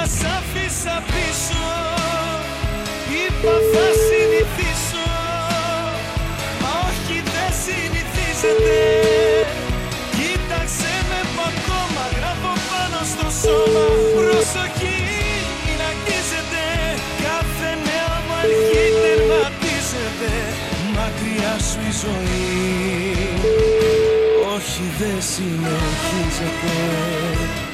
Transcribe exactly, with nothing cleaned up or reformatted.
μας άφησα πίσω. Είπα θα συνηθίσω, μα όχι δεν συνηθίζεται. Κοίταξε με που ακόμα γράφω πάνω στο σώμα. Προσοχή μην αγγίζετε, κάθε νέα μου αρχή τερματίζεται. Μακριά σου η ζωή, όχι δεν συνεχίζεται.